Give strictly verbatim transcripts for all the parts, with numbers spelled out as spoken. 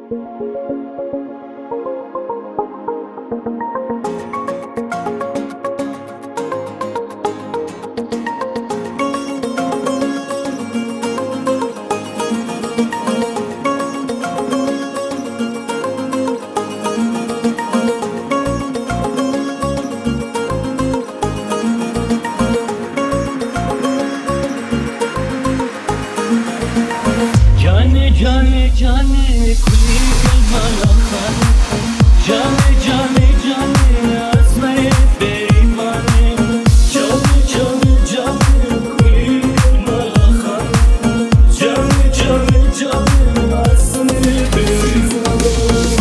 جانه جانه جانه کلی کلمالا خان جانه جانه جانه اسمه بریمانه جانه جانه جانه کلی کلمالا خان جانه جانه جانه اسمه بریمانه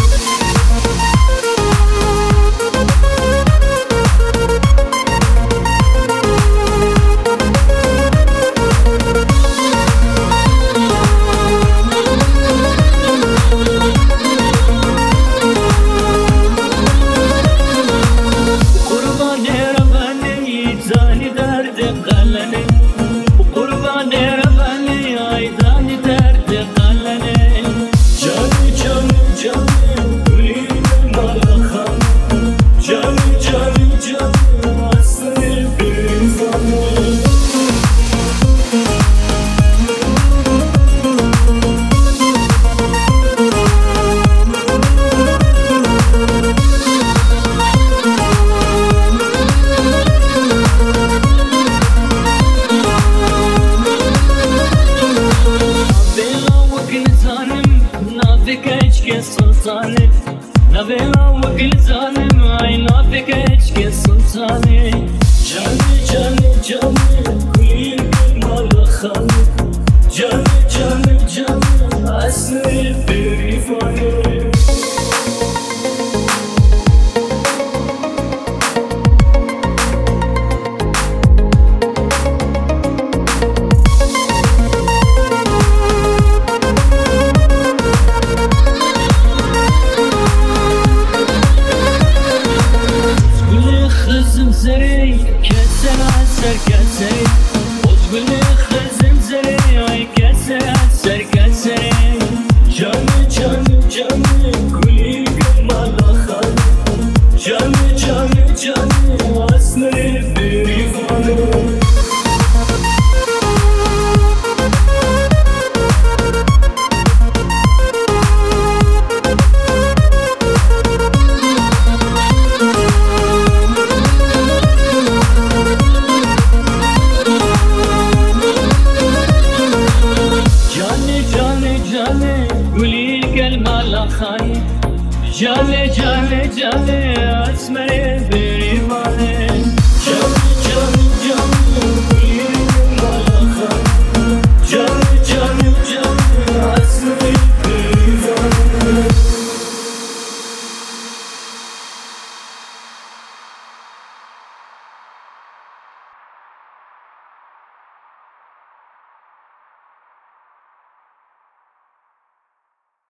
قربان ربانی آیدانی درد قلنه جانی جانی جانی گلی مالا خان جانی جانی جانی اصلی بیزانه sultanı Nabela vakil zalim ayna pekeç ke sultanı Canı canı canı kuyur mala khan Canı canı canı asli birifanı زري كسر عسر كسر وزبل خزم زري اي كسر عسر كسر جاني جاني جاني كلي مالا خان جاني جاني جاني اصلي بريفانه جاله جاله جاله اسمر بریما